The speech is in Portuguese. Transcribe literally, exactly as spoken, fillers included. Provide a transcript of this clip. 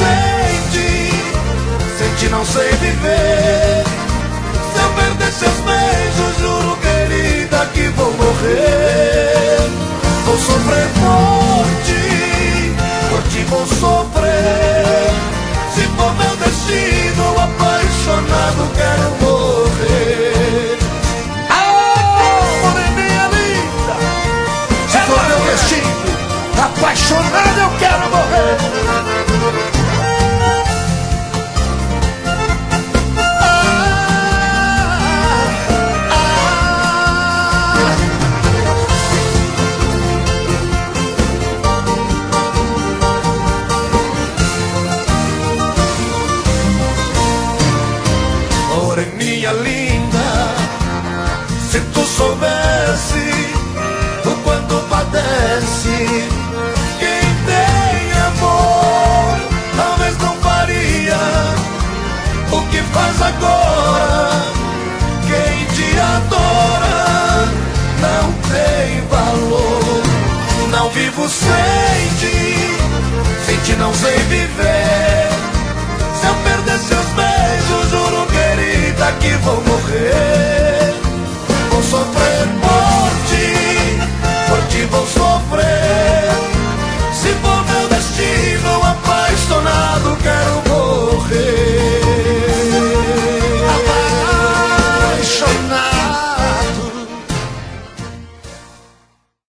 sente, sente não sei viver. Se eu perder seus beijos, juro, querida, que vou morrer. Vou sofrer por ti, por ti vou sofrer. Se for meu destino, apaixonado quero morrer. Oh, moreninha linda, se for meu destino, apaixonado eu quero morrer. Moreninha linda, se tu souber